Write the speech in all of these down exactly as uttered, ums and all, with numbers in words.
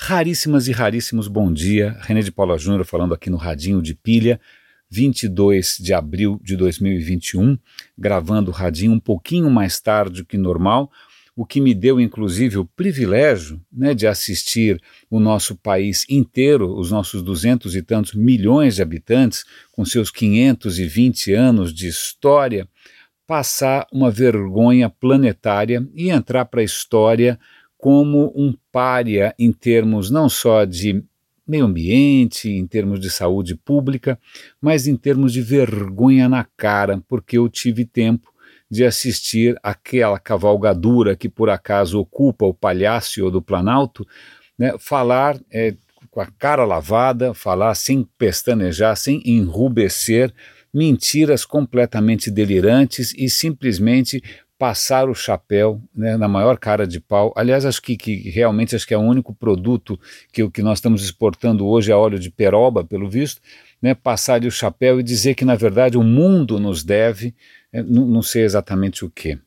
Raríssimas e raríssimos bom dia, René de Paula Júnior falando aqui no Radinho de Pilha, vinte e dois de abril de dois mil e vinte e um, gravando o Radinho um pouquinho mais tarde do que normal, o que me deu inclusive o privilégio, né, de assistir o nosso país inteiro, os nossos duzentos e tantos milhões de habitantes, com seus quinhentos e vinte anos de história, passar uma vergonha planetária e entrar para a história como um pária em termos não só de meio ambiente, em termos de saúde pública, mas em termos de vergonha na cara, porque eu tive tempo de assistir aquela cavalgadura que por acaso ocupa o Palácio do Planalto, né, falar é, com a cara lavada, falar sem pestanejar, sem enrubescer, mentiras completamente delirantes e simplesmente passar o chapéu, né, na maior cara de pau. Aliás, acho que, que realmente acho que é o único produto que o que nós estamos exportando hoje é óleo de peroba, pelo visto, né, passar o chapéu e dizer que na verdade o mundo nos deve, é, não, não sei exatamente o quê.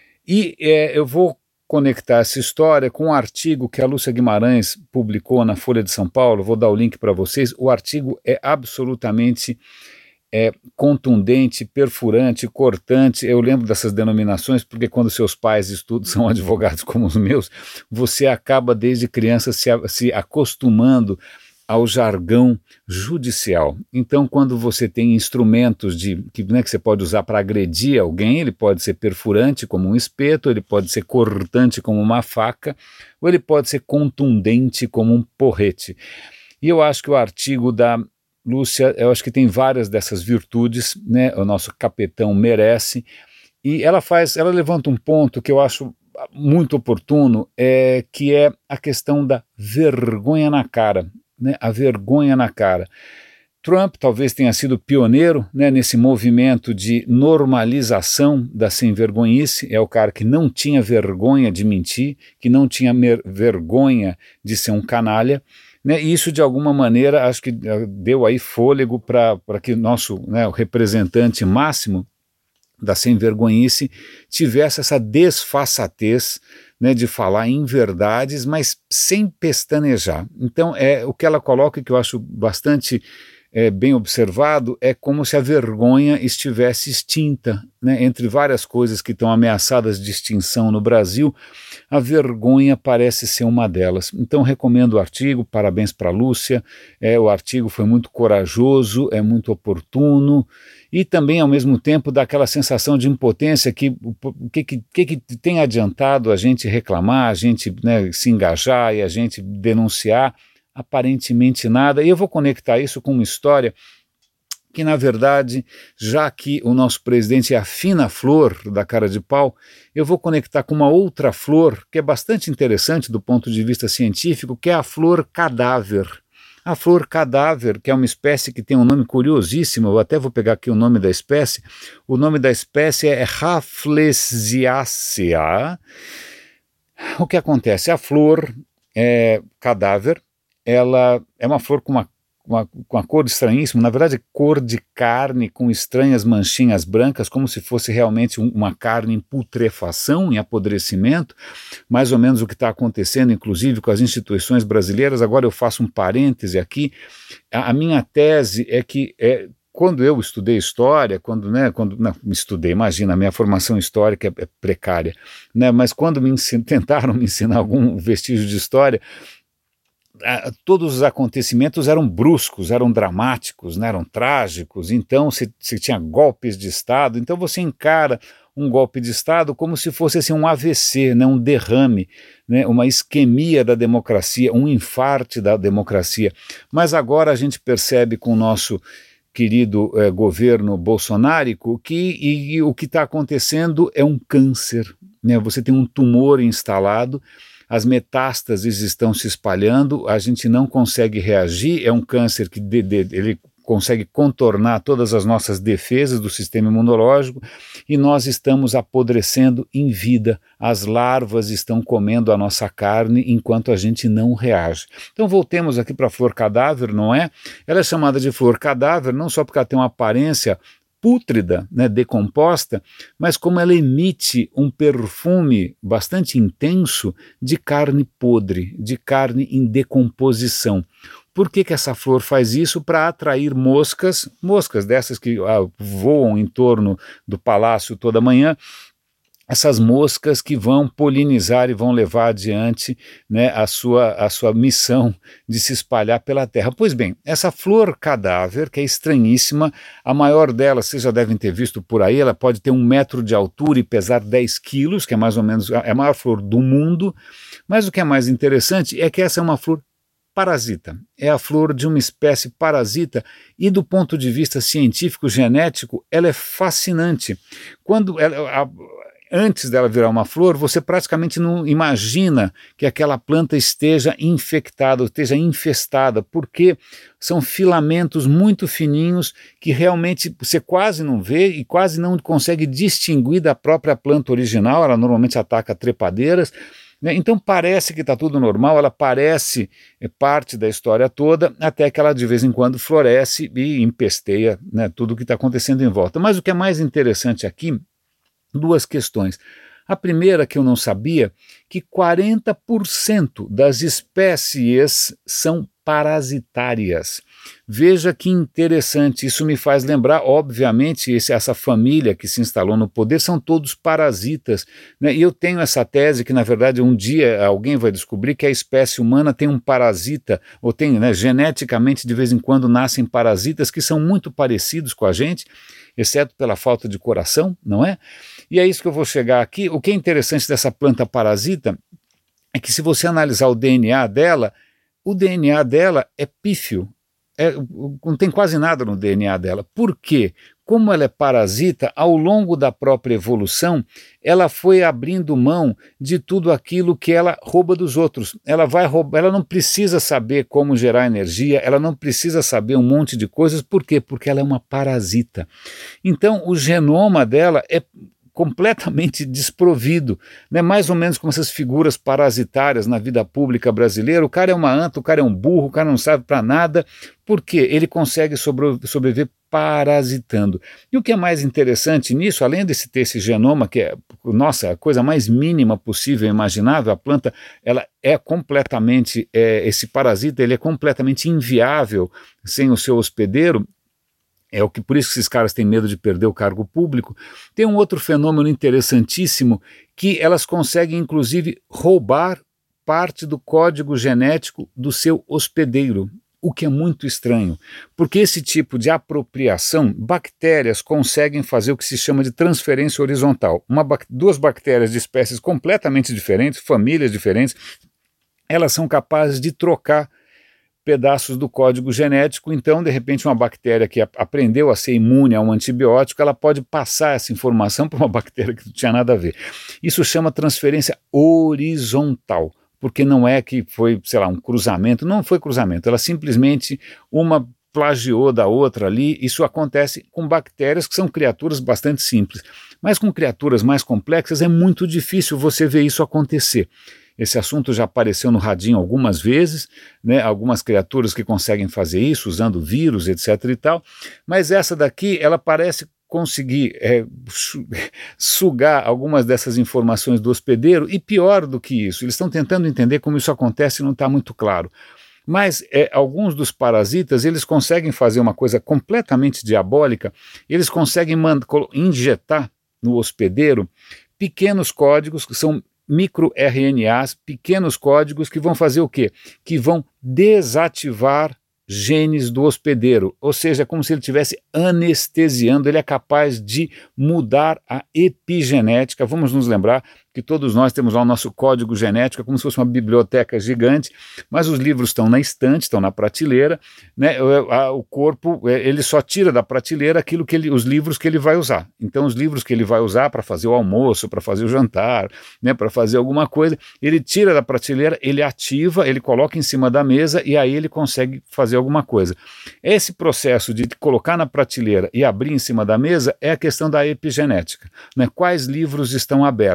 E é, eu vou conectar essa história com um artigo que a Lúcia Guimarães publicou na Folha de São Paulo, vou dar o link para vocês. O artigo é absolutamente é, contundente, perfurante, cortante. Eu lembro dessas denominações porque quando seus pais estudam, são advogados como os meus, você acaba desde criança se, se acostumando ao jargão judicial. Então, quando você tem instrumentos de, que, né, que você pode usar para agredir alguém, ele pode ser perfurante como um espeto, ele pode ser cortante como uma faca, ou ele pode ser contundente como um porrete. E eu acho que o artigo da Lúcia, eu acho que tem várias dessas virtudes, né, o nosso capetão merece, e ela faz, ela levanta um ponto que eu acho muito oportuno, é, que é a questão da vergonha na cara, né, a vergonha na cara. Trump talvez tenha sido pioneiro, né, nesse movimento de normalização da sem-vergonhice, é o cara que não tinha vergonha de mentir, que não tinha vergonha de ser um canalha, né, e isso de alguma maneira acho que deu aí fôlego para que o nosso, né, o representante máximo da sem-vergonhice tivesse essa desfaçatez, né, de falar em verdades, mas sem pestanejar. Então, é, o que ela coloca, que eu acho bastante é, bem observado, é como se a vergonha estivesse extinta, né, entre várias coisas que estão ameaçadas de extinção no Brasil, a vergonha parece ser uma delas. Então, recomendo o artigo, parabéns para a Lúcia, é, o artigo foi muito corajoso, é muito oportuno, e também, ao mesmo tempo, dá aquela sensação de impotência que o que, que, que tem adiantado a gente reclamar, a gente, né, se engajar e a gente denunciar, aparentemente nada. E eu vou conectar isso com uma história que, na verdade, já que o nosso presidente é a fina flor da cara de pau, eu vou conectar com uma outra flor que é bastante interessante do ponto de vista científico, que é a flor cadáver. A flor cadáver, que é uma espécie que tem um nome curiosíssimo, eu até vou pegar aqui o nome da espécie, o nome da espécie é Rafflesiacea. O que acontece? A flor é, cadáver, ela é uma flor com uma, uma, com uma cor estranhíssima, na verdade cor de carne com estranhas manchinhas brancas, como se fosse realmente um, uma carne em putrefação, em apodrecimento, mais ou menos o que está acontecendo inclusive com as instituições brasileiras. Agora eu faço um parêntese aqui, a, a minha tese é que é, quando eu estudei história, quando, né, quando não, estudei, imagina, a minha formação histórica é, é precária, né, mas quando me ensin, tentaram me ensinar algum vestígio de história, todos os acontecimentos eram bruscos, eram dramáticos, né, eram trágicos, então se, se tinha golpes de Estado, então você encara um golpe de Estado como se fosse assim, um A V C, né, um derrame, né, uma isquemia da democracia, um infarte da democracia. Mas agora a gente percebe com o nosso querido eh, governo bolsonárico que e, e o que está acontecendo é um câncer, né, você tem um tumor instalado, as metástases estão se espalhando, a gente não consegue reagir, é um câncer que de, de, ele consegue contornar todas as nossas defesas do sistema imunológico e nós estamos apodrecendo em vida, as larvas estão comendo a nossa carne enquanto a gente não reage. Então voltemos aqui para a flor cadáver, não é? Ela é chamada de flor cadáver não só porque ela tem uma aparência pútrida, né, decomposta, mas como ela emite um perfume bastante intenso de carne podre, de carne em decomposição. Por que que essa flor faz isso? Para atrair moscas, moscas dessas que ah, voam em torno do palácio toda manhã, essas moscas que vão polinizar e vão levar adiante, né, a sua, a sua missão de se espalhar pela terra. Pois bem, essa flor cadáver, que é estranhíssima, a maior delas, vocês já devem ter visto por aí, ela pode ter um metro de altura e pesar dez quilos, que é mais ou menos é a maior flor do mundo, mas o que é mais interessante é que essa é uma flor parasita, é a flor de uma espécie parasita e do ponto de vista científico, genético, ela é fascinante. Quando ela... A, Antes dela virar uma flor, você praticamente não imagina que aquela planta esteja infectada, esteja infestada, porque são filamentos muito fininhos que realmente você quase não vê e quase não consegue distinguir da própria planta original. Ela normalmente ataca trepadeiras, né? Então parece que está tudo normal, ela parece parte da história toda, até que ela de vez em quando floresce e empesteia, né, tudo o que está acontecendo em volta. Mas o que é mais interessante aqui, duas questões. A primeira, que eu não sabia, que quarenta por cento das espécies são parasitárias. Veja que interessante, isso me faz lembrar, obviamente, esse, essa família que se instalou no poder são todos parasitas, né? E eu tenho essa tese que, na verdade, um dia alguém vai descobrir que a espécie humana tem um parasita, ou tem, né, geneticamente, de vez em quando, nascem parasitas que são muito parecidos com a gente, exceto pela falta de coração, não é? E é isso que eu vou chegar aqui. O que é interessante dessa planta parasita é que, se você analisar o D N A dela, o D N A dela é pífio, é, não tem quase nada no D N A dela. Por quê? Como ela é parasita, ao longo da própria evolução, ela foi abrindo mão de tudo aquilo que ela rouba dos outros. Ela vai roubar, ela não precisa saber como gerar energia, ela não precisa saber um monte de coisas. Por quê? Porque ela é uma parasita. Então, o genoma dela é completamente desprovido, né? Mais ou menos como essas figuras parasitárias na vida pública brasileira. O cara é uma anta, o cara é um burro, o cara não serve para nada. Por quê? Ele consegue sobre, sobreviver parasitando. E o que é mais interessante nisso, além desse ter esse genoma, que é, nossa, a coisa mais mínima possível, imaginável, a planta, ela é completamente, é, esse parasita, ele é completamente inviável sem o seu hospedeiro. É o que, por isso que esses caras têm medo de perder o cargo público. Tem um outro fenômeno interessantíssimo, que elas conseguem, inclusive, roubar parte do código genético do seu hospedeiro, o que é muito estranho, porque esse tipo de apropriação, bactérias conseguem fazer o que se chama de transferência horizontal. Uma, duas bactérias de espécies completamente diferentes, famílias diferentes, elas são capazes de trocar pedaços do código genético. Então, de repente, uma bactéria que aprendeu a ser imune a um antibiótico, ela pode passar essa informação para uma bactéria que não tinha nada a ver. Isso chama transferência horizontal, porque não é que foi, sei lá, um cruzamento, não foi cruzamento, ela simplesmente, uma plagiou da outra ali. Isso acontece com bactérias que são criaturas bastante simples, mas com criaturas mais complexas é muito difícil você ver isso acontecer. Esse assunto já apareceu no Radinho algumas vezes, né, algumas criaturas que conseguem fazer isso, usando vírus, etc e tal, mas essa daqui, ela parece conseguir é, sugar algumas dessas informações do hospedeiro, e pior do que isso, eles estão tentando entender como isso acontece e não está muito claro. Mas é, alguns dos parasitas, eles conseguem fazer uma coisa completamente diabólica, eles conseguem injetar no hospedeiro pequenos códigos que são micro-R N As, pequenos códigos que vão fazer o quê? Que vão desativar genes do hospedeiro, ou seja, é como se ele estivesse anestesiando, ele é capaz de mudar a epigenética. Vamos nos lembrar que todos nós temos lá o nosso código genético, é como se fosse uma biblioteca gigante, mas os livros estão na estante, estão na prateleira, né? O corpo, ele só tira da prateleira aquilo que ele, os livros que ele vai usar. Então, os livros que ele vai usar para fazer o almoço, para fazer o jantar, né, para fazer alguma coisa, ele tira da prateleira, ele ativa, ele coloca em cima da mesa e aí ele consegue fazer alguma coisa. Esse processo de colocar na prateleira e abrir em cima da mesa é a questão da epigenética, né? Quais livros estão abertos, quais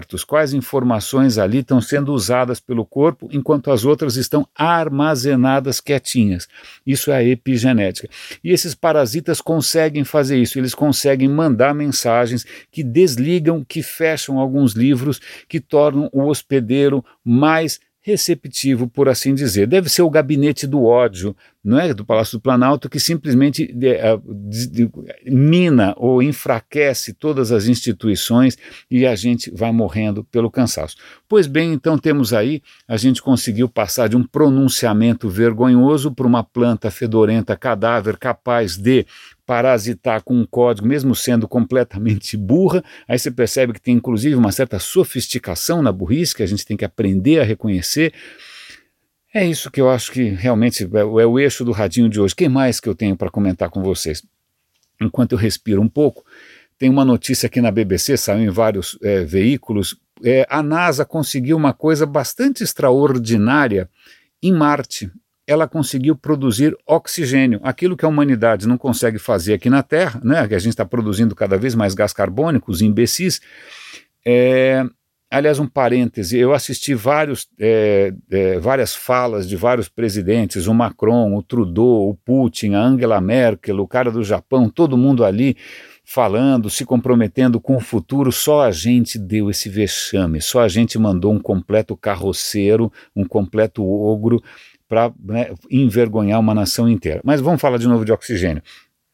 várias informações ali estão sendo usadas pelo corpo, enquanto as outras estão armazenadas quietinhas. Isso é a epigenética. E esses parasitas conseguem fazer isso, eles conseguem mandar mensagens que desligam, que fecham alguns livros, que tornam o hospedeiro mais receptivo, por assim dizer. Deve ser o gabinete do ódio, não é, do Palácio do Planalto, que simplesmente de, de, de, mina ou enfraquece todas as instituições e a gente vai morrendo pelo cansaço. Pois bem, então temos aí, a gente conseguiu passar de um pronunciamento vergonhoso para uma planta fedorenta, cadáver, capaz de parasitar com um código, mesmo sendo completamente burra. Aí você percebe que tem inclusive uma certa sofisticação na burrice, que a gente tem que aprender a reconhecer. É isso que eu acho que realmente é, é o eixo do radinho de hoje. O que mais que eu tenho para comentar com vocês? Enquanto eu respiro um pouco, tem uma notícia aqui na B B C, saiu em vários é, veículos. É, a NASA conseguiu uma coisa bastante extraordinária em Marte. Ela conseguiu produzir oxigênio, aquilo que a humanidade não consegue fazer aqui na Terra, né, que a gente está produzindo cada vez mais gás carbônico, os imbecis. É, aliás, um parêntese, eu assisti vários, é, é, várias falas de vários presidentes, o Macron, o Trudeau, o Putin, a Angela Merkel, o cara do Japão, todo mundo ali falando, se comprometendo com o futuro. Só a gente deu esse vexame, só a gente mandou um completo carroceiro, um completo ogro, para, né, envergonhar uma nação inteira. Mas vamos falar de novo de oxigênio.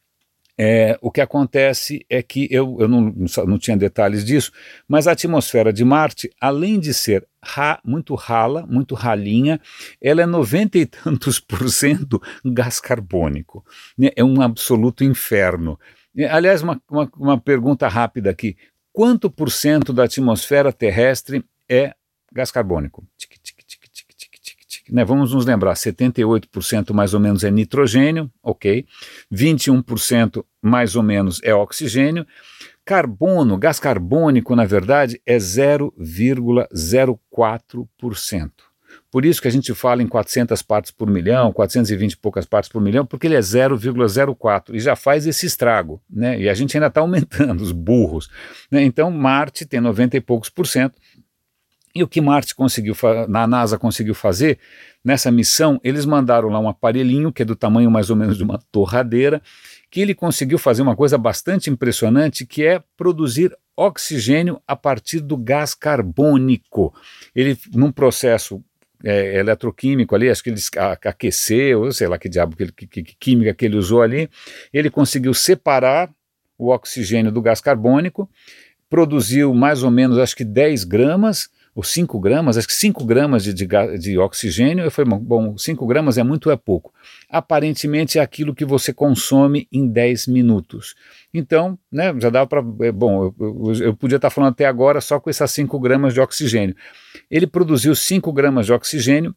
É, o que acontece é que, eu, eu não, não tinha detalhes disso, mas a atmosfera de Marte, além de ser ra, muito rala, muito ralinha, ela é noventa e tantos por cento gás carbônico, né? É um absoluto inferno. Aliás, uma, uma, uma pergunta rápida aqui, quanto por cento da atmosfera terrestre é gás carbônico? Tic, tic, tic, tic, tic, tic, tic, né? Vamos nos lembrar, setenta e oito por cento mais ou menos é nitrogênio, ok, vinte e um por cento mais ou menos é oxigênio, carbono, gás carbônico, na verdade, é zero vírgula zero quatro por cento. Por isso que a gente fala em quatrocentas partes por milhão, quatrocentas e vinte e poucas partes por milhão, porque ele é zero vírgula zero quatro e já faz esse estrago, né? E a gente ainda está aumentando, os burros, né? Então Marte tem noventa e poucos por cento. E o que Marte conseguiu, na NASA conseguiu fazer, nessa missão, eles mandaram lá um aparelhinho, que é do tamanho mais ou menos de uma torradeira, que ele conseguiu fazer uma coisa bastante impressionante, que é produzir oxigênio a partir do gás carbônico. Ele, num processo é, eletroquímico ali, acho que ele aqueceu, sei lá que diabo, que, que, que química que ele usou ali, ele conseguiu separar o oxigênio do gás carbônico, produziu mais ou menos, acho que dez gramas, ou cinco gramas, acho que cinco gramas de, de, de oxigênio. Eu falei, bom, cinco gramas é muito ou é pouco? Aparentemente é aquilo que você consome em dez minutos. Então, né, já dava para... Bom, eu, eu, eu podia estar falando até agora só com essas cinco gramas de oxigênio. Ele produziu cinco gramas de oxigênio.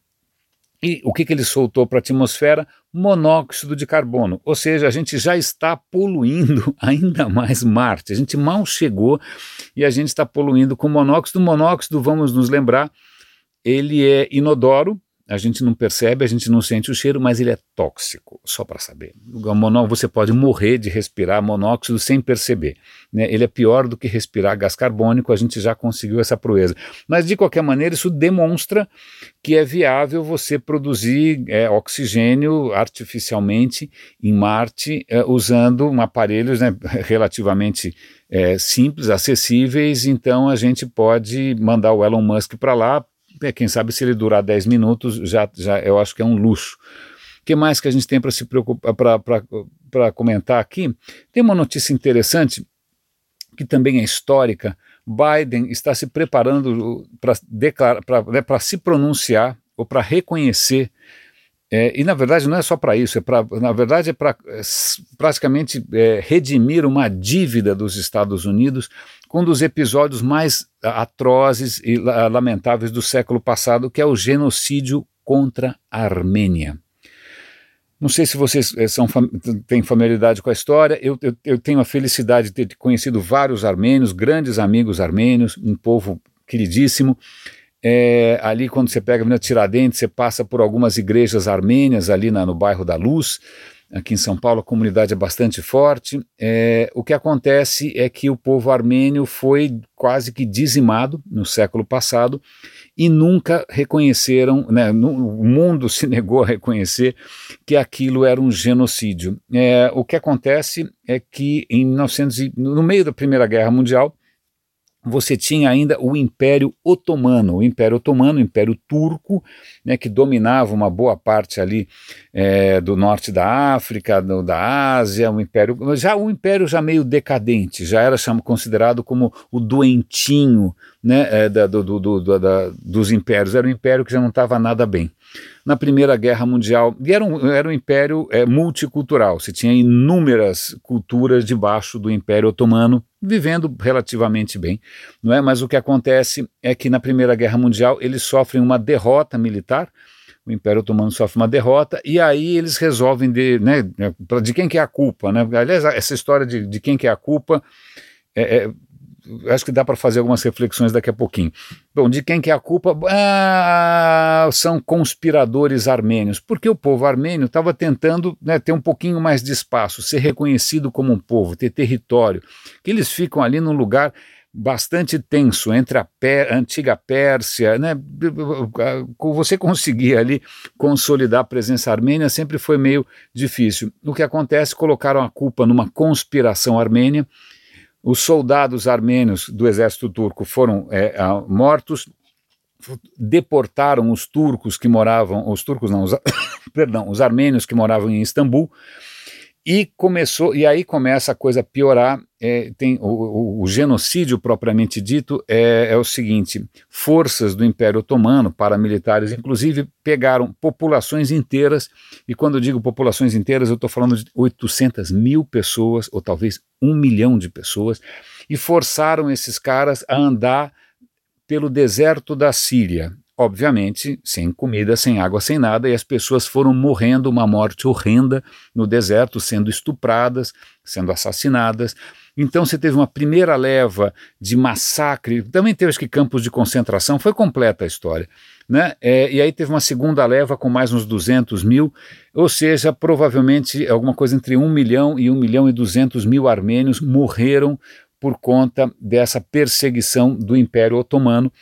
E o que, que ele soltou para a atmosfera? Monóxido de carbono, ou seja, a gente já está poluindo ainda mais Marte, a gente mal chegou e a gente está poluindo com monóxido. O monóxido, vamos nos lembrar, ele é inodoro, a gente não percebe, a gente não sente o cheiro, mas ele é tóxico, só para saber. O monó, você pode morrer de respirar monóxido sem perceber, né? Ele é pior do que respirar gás carbônico, a gente já conseguiu essa proeza. Mas, de qualquer maneira, isso demonstra que é viável você produzir é, oxigênio artificialmente em Marte, é, usando um aparelhos, né, relativamente é, simples, acessíveis. Então a gente pode mandar o Elon Musk para lá. Quem sabe se ele durar dez minutos, já, já eu acho que é um luxo. O que mais que a gente tem para se preocupar, para comentar aqui? Tem uma notícia interessante, que também é histórica. Biden está se preparando para declarar, para, né, para se pronunciar ou para reconhecer, é, e na verdade não é só para isso, é pra, na verdade é para é, praticamente é, redimir uma dívida dos Estados Unidos com um dos episódios mais atrozes e lamentáveis do século passado, que é o genocídio contra a Armênia. Não sei se vocês são, têm familiaridade com a história. Eu, eu, eu tenho a felicidade de ter conhecido vários armênios, grandes amigos armênios, um povo queridíssimo. É, ali quando você pega a Avenida Tiradentes, você passa por algumas igrejas armênias ali na, no bairro da Luz, aqui em São Paulo a comunidade é bastante forte. É, o que acontece é que o povo armênio foi quase que dizimado no século passado e nunca reconheceram, né, no, o mundo se negou a reconhecer que aquilo era um genocídio. É, o que acontece é que em mil e novecentos, no meio da Primeira Guerra Mundial, você tinha ainda o Império Otomano, o Império Otomano, o Império Turco, né, que dominava uma boa parte ali é, do norte da África, do, da Ásia, o Império, já o Império já meio decadente, já era chamo, considerado como o doentinho, né, é, da, do, do, do, da, dos impérios, era um império que já não estava nada bem. Na Primeira Guerra Mundial, e era um, era um império é, multicultural, você tinha inúmeras culturas debaixo do Império Otomano, vivendo relativamente bem, não é? Mas o que acontece é que na Primeira Guerra Mundial eles sofrem uma derrota militar, o Império Otomano sofre uma derrota, e aí eles resolvem de, né, de quem que é a culpa, né? Aliás, essa história de, de quem que é a culpa, é, é, acho que dá para fazer algumas reflexões daqui a pouquinho. Bom, de quem que é a culpa? Ah, são conspiradores armênios, porque o povo armênio estava tentando, né, ter um pouquinho mais de espaço, ser reconhecido como um povo, ter território, que eles ficam ali num lugar bastante tenso entre a, Pé, a antiga Pérsia, né? Você conseguir ali consolidar a presença armênia sempre foi meio difícil. O que acontece, colocaram a culpa numa conspiração armênia. Os soldados armênios do exército turco foram é, mortos, deportaram os turcos que moravam, os turcos não, os, perdão, os armênios que moravam em Istambul, e começou, e aí começa a coisa a piorar. É, tem o, o, o genocídio propriamente dito é, é o seguinte: forças do Império Otomano, paramilitares inclusive, pegaram populações inteiras, e quando eu digo populações inteiras eu estou falando de oitocentas mil pessoas, ou talvez um milhão de pessoas, e forçaram esses caras a andar pelo deserto da Síria, obviamente sem comida, sem água, sem nada, e as pessoas foram morrendo uma morte horrenda no deserto, sendo estupradas, sendo assassinadas. Então você teve uma primeira leva de massacre, também teve acho que campos de concentração, foi completa a história, né? É, e aí teve uma segunda leva com mais uns duzentos mil, ou seja, provavelmente alguma coisa entre um milhão e um milhão e duzentos mil armênios morreram por conta dessa perseguição do Império Otomano.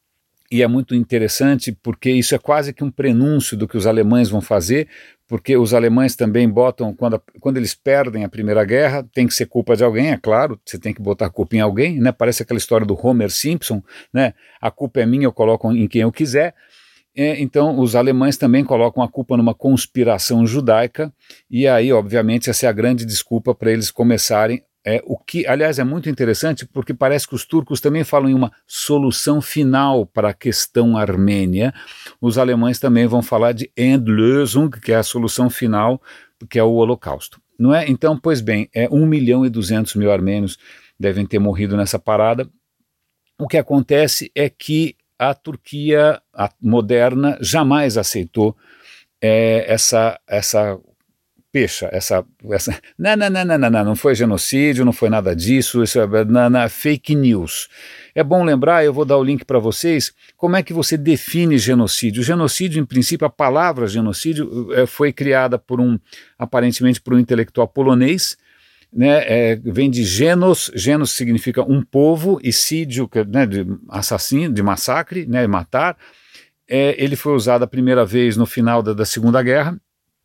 E é muito interessante porque isso é quase que um prenúncio do que os alemães vão fazer, porque os alemães também botam, quando, a, quando eles perdem a Primeira Guerra, tem que ser culpa de alguém, é claro, você tem que botar a culpa em alguém, né? Parece aquela história do Homer Simpson, né? A culpa é minha, eu coloco em quem eu quiser. É, então os alemães também colocam a culpa numa conspiração judaica, e aí obviamente essa é a grande desculpa para eles começarem. É, o que, aliás, é muito interessante porque parece que os turcos também falam em uma solução final para a questão armênia. Os alemães também vão falar de Endlösung, que é a solução final, que é o Holocausto. Não é? Então, pois bem, é um milhão e duzentos mil armênios devem ter morrido nessa parada. O que acontece é que a Turquia a moderna jamais aceitou é, essa essa Pecha, essa, essa, não, não, não, não, não, não foi genocídio, não foi nada disso, isso é na, na, fake news. É bom lembrar, eu vou dar o link para vocês, como é que você define genocídio. Genocídio, em princípio, a palavra genocídio é, foi criada por um, aparentemente por um intelectual polonês, né, é, vem de genos, genos significa um povo, e sídio, né, de assassino, de massacre, né, matar. É, ele foi usado a primeira vez no final da, da Segunda Guerra.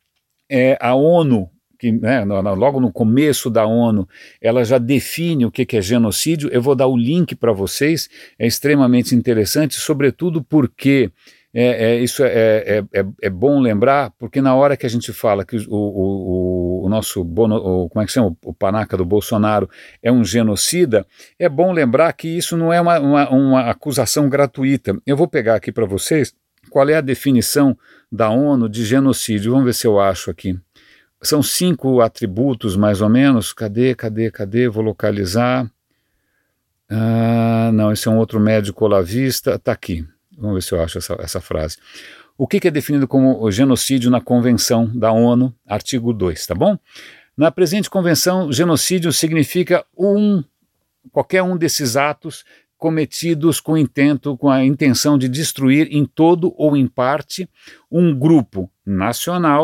É, a ONU, que, né, no, no, logo no começo da ONU, ela já define o que, que é genocídio. Eu vou dar o link para vocês, é extremamente interessante, sobretudo porque é, é, isso é, é, é, é bom lembrar, porque na hora que a gente fala que o, o, o nosso, bono, o, como é que chama, o panaca do Bolsonaro é um genocida, é bom lembrar que isso não é uma, uma, uma acusação gratuita. Eu vou pegar aqui para vocês qual é a definição da ONU de genocídio. Vamos ver se eu acho aqui. São cinco atributos, mais ou menos. Cadê, cadê, cadê? Vou localizar. Ah, não, esse é um outro médico olavista. Está aqui. Vamos ver se eu acho essa, essa frase. O que, que é definido como genocídio na Convenção da ONU, artigo dois, tá bom? Na presente convenção, genocídio significa um, qualquer um desses atos cometidos com intento, com a intenção de destruir em todo ou em parte um grupo nacional,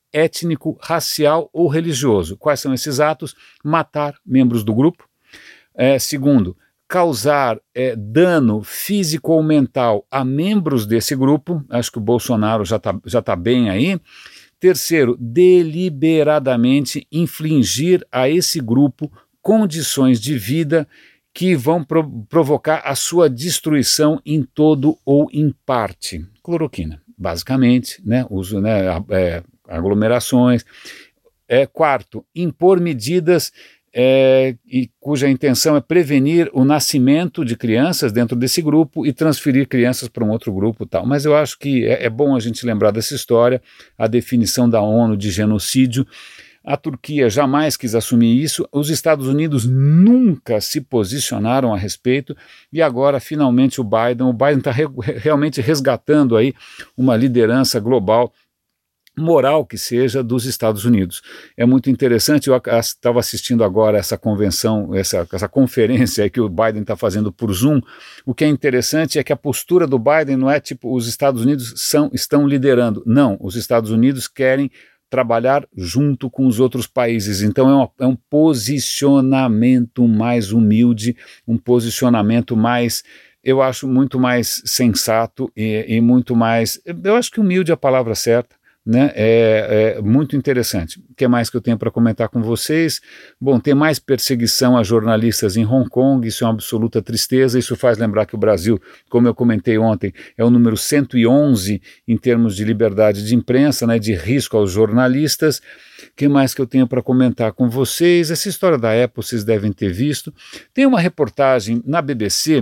étnico, racial ou religioso. Quais são esses atos? Matar membros do grupo. É, segundo, causar é, dano físico ou mental a membros desse grupo. Acho que o Bolsonaro já está já tá bem aí. Terceiro, deliberadamente infligir a esse grupo condições de vida que vão pro- provocar a sua destruição em todo ou em parte. Cloroquina, basicamente, né, uso, né, a- é, aglomerações. É, quarto, impor medidas é, e cuja intenção é prevenir o nascimento de crianças dentro desse grupo e transferir crianças para um outro grupo e tal. Mas eu acho que é, é bom a gente lembrar dessa história, a definição da ONU de genocídio. A Turquia jamais quis assumir isso, os Estados Unidos nunca se posicionaram a respeito e agora finalmente o Biden, o Biden está re, realmente resgatando aí uma liderança global, moral que seja, dos Estados Unidos. É muito interessante, eu estava assistindo agora essa convenção, essa, essa conferência aí que o Biden está fazendo por Zoom. O que é interessante é que a postura do Biden não é tipo, os Estados Unidos são, estão liderando. Não, os Estados Unidos querem trabalhar junto com os outros países. Então é, uma, é um posicionamento mais humilde, um posicionamento mais, eu acho, muito mais sensato e, e muito mais, eu acho que humilde é a palavra certa. Né? É, é muito interessante. O que mais que eu tenho para comentar com vocês? Bom, tem mais perseguição a jornalistas em Hong Kong, isso é uma absoluta tristeza, isso faz lembrar que o Brasil, como eu comentei ontem, é o número cento e onze em termos de liberdade de imprensa, né, de risco aos jornalistas. O que mais que eu tenho para comentar com vocês? Essa história da Apple vocês devem ter visto. Tem uma reportagem na B B C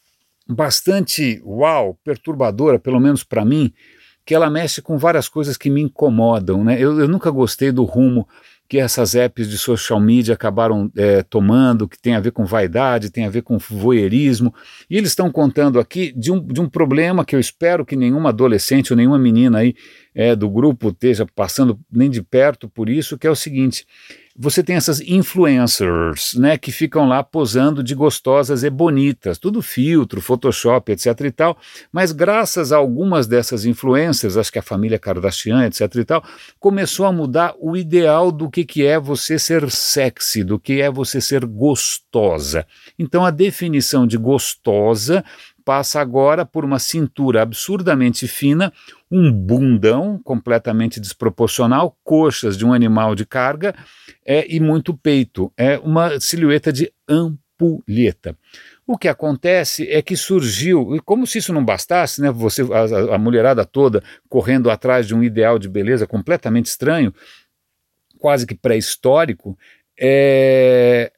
bastante, uau, perturbadora, pelo menos para mim, que ela mexe com várias coisas que me incomodam, né? Eu, eu nunca gostei do rumo que essas apps de social media acabaram é, tomando, que tem a ver com vaidade, tem a ver com voyeurismo, e eles estão contando aqui de um, de um problema que eu espero que nenhuma adolescente ou nenhuma menina aí é, do grupo esteja passando nem de perto por isso, que é o seguinte: você tem essas influencers, né, que ficam lá posando de gostosas e bonitas, tudo filtro, Photoshop, etc e tal, mas graças a algumas dessas influencers, acho que a família Kardashian, etc e tal, começou a mudar o ideal do que, que é você ser sexy, do que é você ser gostosa. Então a definição de gostosa passa agora por uma cintura absurdamente fina, um bundão completamente desproporcional, coxas de um animal de carga é, e muito peito. É uma silhueta de ampulheta. O que acontece é que surgiu, e como se isso não bastasse, né, você, a, a mulherada toda correndo atrás de um ideal de beleza completamente estranho, quase que pré-histórico, é...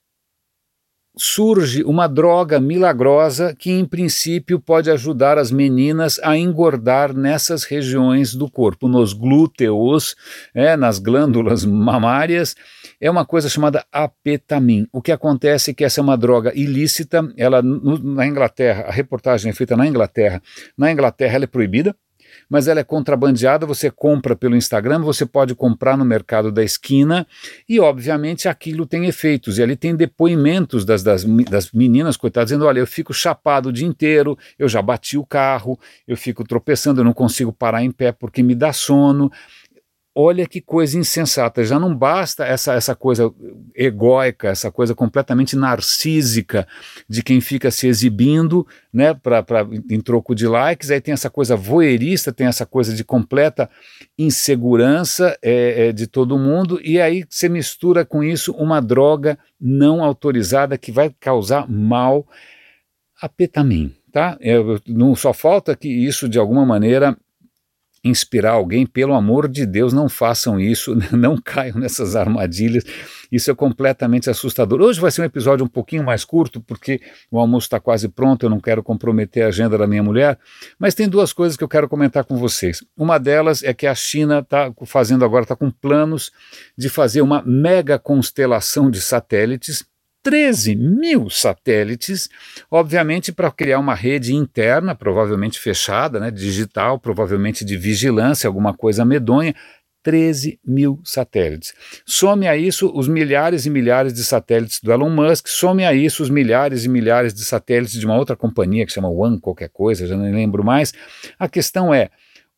surge uma droga milagrosa que, em princípio, pode ajudar as meninas a engordar nessas regiões do corpo, nos glúteos, é, nas glândulas mamárias. É uma coisa chamada apetamin. O que acontece é que essa é uma droga ilícita. Ela, no, na Inglaterra, a reportagem é feita na Inglaterra. Na Inglaterra ela é proibida, mas ela é contrabandeada, você compra pelo Instagram, você pode comprar no mercado da esquina e, obviamente, aquilo tem efeitos. E ali tem depoimentos das, das, das meninas, coitadas, dizendo, olha, eu fico chapado o dia inteiro, eu já bati o carro, eu fico tropeçando, eu não consigo parar em pé porque me dá sono. Olha que coisa insensata, já não basta essa, essa coisa egóica, essa coisa completamente narcísica de quem fica se exibindo, né, pra, pra, em troco de likes, aí tem essa coisa voyeurista, tem essa coisa de completa insegurança é, é, de todo mundo, e aí você mistura com isso uma droga não autorizada que vai causar mal, apetamin, tá? É, não só falta que isso de alguma maneira inspirar alguém, pelo amor de Deus, não façam isso, não caiam nessas armadilhas, isso é completamente assustador. Hoje vai ser um episódio um pouquinho mais curto, porque o almoço está quase pronto, eu não quero comprometer a agenda da minha mulher, mas tem duas coisas que eu quero comentar com vocês. Uma delas é que a China está fazendo agora, está com planos de fazer uma mega constelação de satélites, treze mil satélites, obviamente para criar uma rede interna, provavelmente fechada, né, digital, provavelmente de vigilância, alguma coisa medonha, treze mil satélites. Some a isso os milhares e milhares de satélites do Elon Musk, some a isso os milhares e milhares de satélites de uma outra companhia que chama One qualquer coisa, já não lembro mais. A questão é,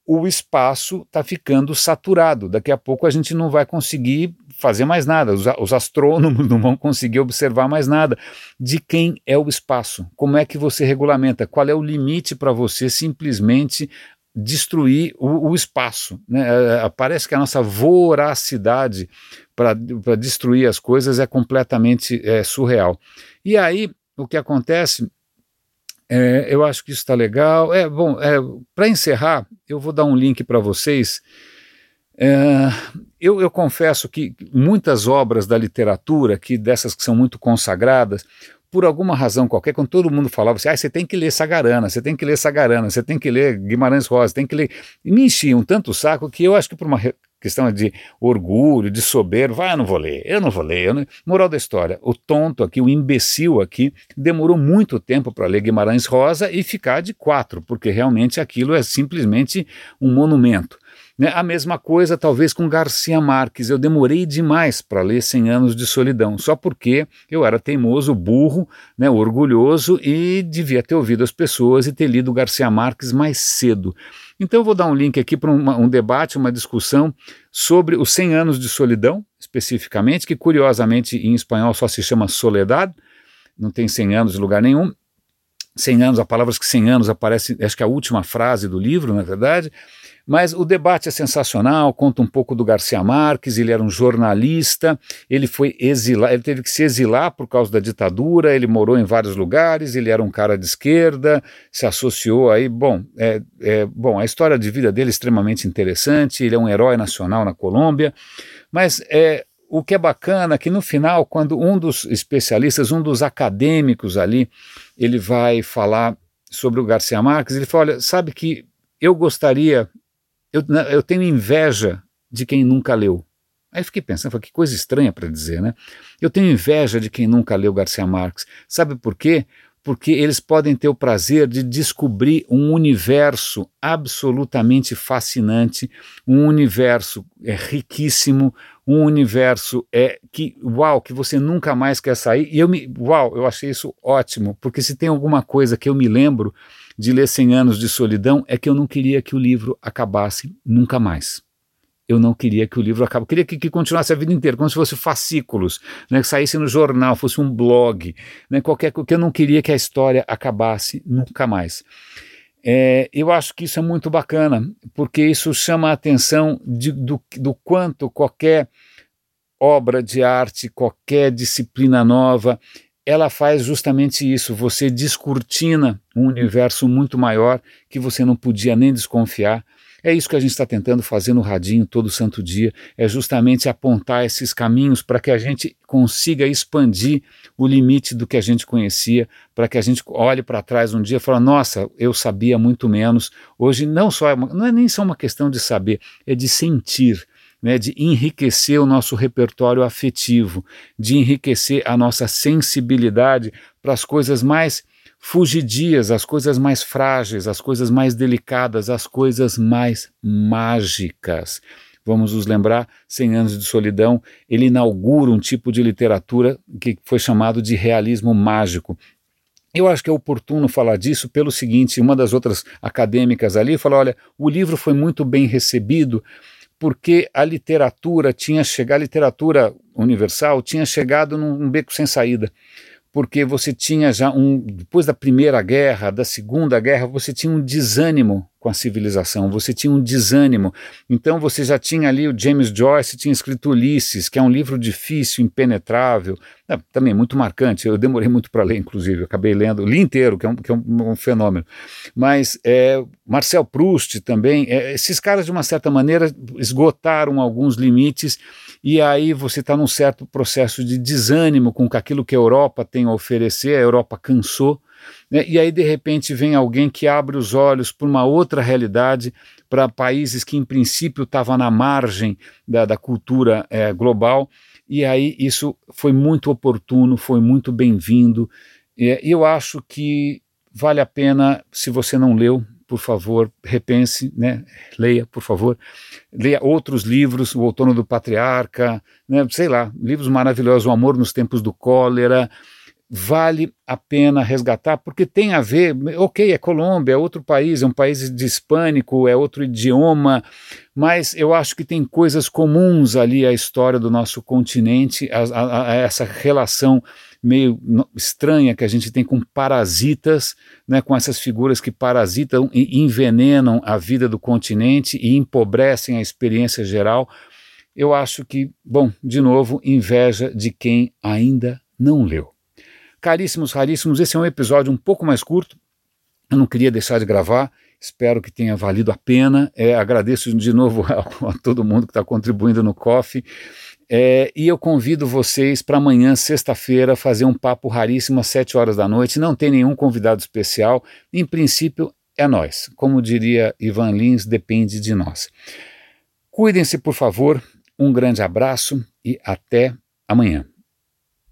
o espaço está ficando saturado. Daqui a pouco a gente não vai conseguir fazer mais nada, os, os astrônomos não vão conseguir observar mais nada. De quem é o espaço? Como é que você regulamenta? Qual é o limite para você simplesmente destruir o, o espaço, né? Parece que a nossa voracidade para destruir as coisas é completamente é, surreal. E aí, o que acontece... É, eu acho que isso está legal. É, bom, é, para encerrar, eu vou dar um link para vocês. É, eu, eu confesso que muitas obras da literatura, que dessas que são muito consagradas, por alguma razão qualquer, quando todo mundo falava assim, ah, você tem que ler Sagarana, você tem que ler Sagarana, você tem que ler Guimarães Rosa, tem que ler... E me enchiam tanto o saco que eu acho que por uma questão de orgulho, de soberbo, ah, eu não vou ler, eu não vou ler. Eu não... Moral da história, o tonto aqui, o imbecil aqui, demorou muito tempo para ler Guimarães Rosa e ficar de quatro, porque realmente aquilo é simplesmente um monumento. Né? A mesma coisa talvez com Garcia Marques, eu demorei demais para ler Cem Anos de Solidão, só porque eu era teimoso, burro, né, orgulhoso e devia ter ouvido as pessoas e ter lido Garcia Marques mais cedo. Então eu vou dar um link aqui para um debate, uma discussão sobre os Cem Anos de Solidão, especificamente, que curiosamente em espanhol só se chama Soledad, não tem cem anos em lugar nenhum. Cem anos, a palavra que cem anos aparece, acho que é a última frase do livro, na verdade. Mas o debate é sensacional, conta um pouco do Garcia Marques, ele era um jornalista, ele foi exilar, ele teve que se exilar por causa da ditadura, ele morou em vários lugares, ele era um cara de esquerda, se associou aí, bom, é, é, bom, a história de vida dele é extremamente interessante, ele é um herói nacional na Colômbia, mas é, o que é bacana é que no final, quando um dos especialistas, um dos acadêmicos ali, ele vai falar sobre o Garcia Marques, ele fala, olha, sabe que eu gostaria... Eu, eu tenho inveja de quem nunca leu. Aí fiquei pensando, falei, que coisa estranha para dizer, né? Eu tenho inveja de quem nunca leu Garcia Marques. Sabe por quê? Porque eles podem ter o prazer de descobrir um universo absolutamente fascinante, um universo é, riquíssimo, um universo é, que, uau, que você nunca mais quer sair. E eu me, uau, eu achei isso ótimo, porque se tem alguma coisa que eu me lembro de ler Cem Anos de Solidão, é que eu não queria que o livro acabasse nunca mais. Eu não queria que o livro acabasse, eu queria que, que continuasse a vida inteira, como se fosse fascículos, né, que saísse no jornal, fosse um blog, né, qualquer coisa, que eu não queria que a história acabasse nunca mais. É, eu acho que isso é muito bacana, porque isso chama a atenção de, do, do quanto qualquer obra de arte, qualquer disciplina nova, ela faz justamente isso, você descortina um universo muito maior que você não podia nem desconfiar. É isso que a gente está tentando fazer no Radinho todo santo dia, é justamente apontar esses caminhos para que a gente consiga expandir o limite do que a gente conhecia, para que a gente olhe para trás um dia e fale, nossa, eu sabia muito menos. Hoje não só é uma, não é nem só uma questão de saber, é de sentir. Né, de enriquecer o nosso repertório afetivo, de enriquecer a nossa sensibilidade para as coisas mais fugidias, as coisas mais frágeis, as coisas mais delicadas, as coisas mais mágicas. Vamos nos lembrar, Cem Anos de Solidão, ele inaugura um tipo de literatura que foi chamado de realismo mágico. Eu acho que é oportuno falar disso pelo seguinte, uma das outras acadêmicas ali falou, olha, o livro foi muito bem recebido, porque a literatura tinha chegado, a literatura universal tinha chegado num beco sem saída, porque você tinha já um, depois da Primeira Guerra, da Segunda Guerra, você tinha um desânimo com a civilização, você tinha um desânimo, então você já tinha ali o James Joyce, tinha escrito Ulisses, que é um livro difícil, impenetrável, é, também muito marcante, eu demorei muito para ler, inclusive, eu acabei lendo, li inteiro, que é um, que é um, um fenômeno, mas é, Marcel Proust também, é, esses caras de uma certa maneira esgotaram alguns limites, e aí você está num certo processo de desânimo com aquilo que a Europa tem a oferecer, a Europa cansou, né? E aí de repente vem alguém que abre os olhos para uma outra realidade, para países que em princípio estavam na margem da, da cultura é, global, e aí isso foi muito oportuno, foi muito bem-vindo, e eu acho que vale a pena, se você não leu, por favor, repense, né? Leia, por favor, leia outros livros, O Outono do Patriarca, né? Sei lá, livros maravilhosos, O Amor nos Tempos do Cólera, vale a pena resgatar, porque tem a ver, ok, é Colômbia, é outro país, é um país de hispânico, é outro idioma, mas eu acho que tem coisas comuns ali à história do nosso continente, a, a, a essa relação meio estranha que a gente tem com parasitas, né, com essas figuras que parasitam e envenenam a vida do continente e empobrecem a experiência geral. Eu acho que, bom, de novo, inveja de quem ainda não leu. Caríssimos, raríssimos, esse é um episódio um pouco mais curto, eu não queria deixar de gravar, espero que tenha valido a pena, é, agradeço de novo a, a todo mundo que está contribuindo no Ko-fi, é, e eu convido vocês para amanhã, sexta-feira, fazer um papo raríssimo às sete horas da noite, não tem nenhum convidado especial, em princípio é nós, como diria Ivan Lins, depende de nós. Cuidem-se, por favor, um grande abraço e até amanhã.